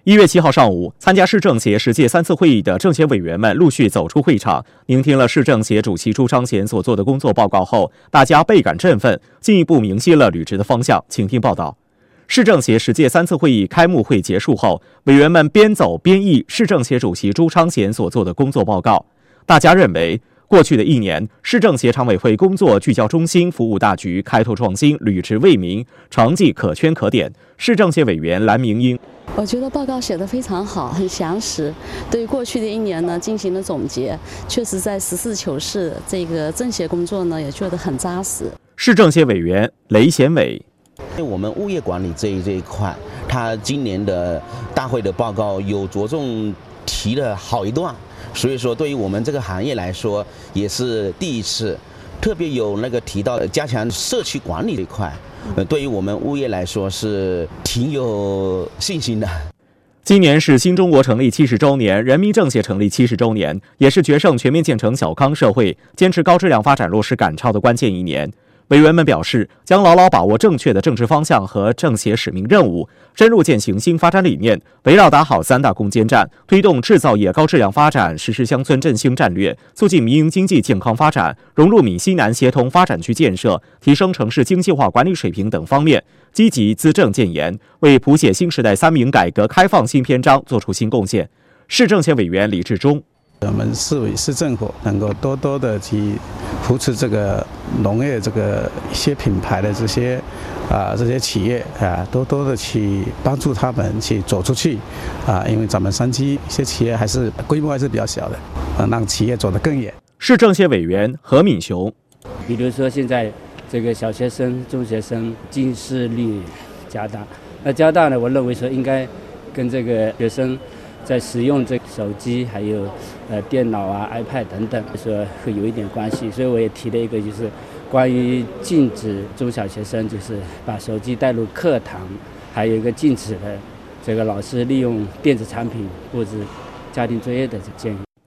1月7号上午，参加市政协10届3次会议的政协委员们陆续走出会场，聆听了市政协主席朱昌贤所做的工作报告后，大家倍感振奋，进一步明晰了履职的方向。请听报道。市政协10届3次会议开幕会结束后，委员们边走边议市政协主席朱昌贤所做的工作报告。大家认为，过去的1年，市政协常委会工作聚焦中心，服务大局，开拓创新，履职为民，成绩可圈可点。市政协委员蓝明英。 我觉得报告写得非常好，很详实，对过去的1年呢进行了总结，确实在实事求是这个政协工作呢也做得很扎实。 市政协委员雷贤伟， 我们物业管理这一块，他今年的大会的报告有着重提了好一段，所以说对于我们这个行业来说也是第一次，特别有提到加强社区管理这一块。对于我们物业来说是挺有信心的。 今年是新中国成立70周年，人民政协成立70周年，也是决胜全面建成小康社会、坚持高质量发展落实赶超的关键1年。委员们表示，将牢牢把握正确的政治方向和政协使命任务，深入践行新发展理念，围绕打好3大攻坚战，推动制造业高质量发展，实施乡村振兴战略，促进民营经济健康发展，融入闽西南协同发展区建设，提升城市精细化管理水平等方面，积极资政建言，为谱写新时代3名改革开放新篇章作出新贡献。市政协委员李志忠。 我们市委市政府能够多多的去扶持这个农业这个一些品牌的这些企业多多的去帮助他们去走出去因为咱们山区一些企业规模还是比较小的让企业走得更远。 市政协委员何敏雄， 比如说现在这个小学生、中学生近视率加大，那加大呢，我认为说应该跟这个学生在使用这个手机还有电脑iPad 等等说会有一点关系，所以我也提了一个就是关于禁止中小学生就是把手机带入课堂，还有一个禁止的这个老师利用电子产品布置家庭作业的建议。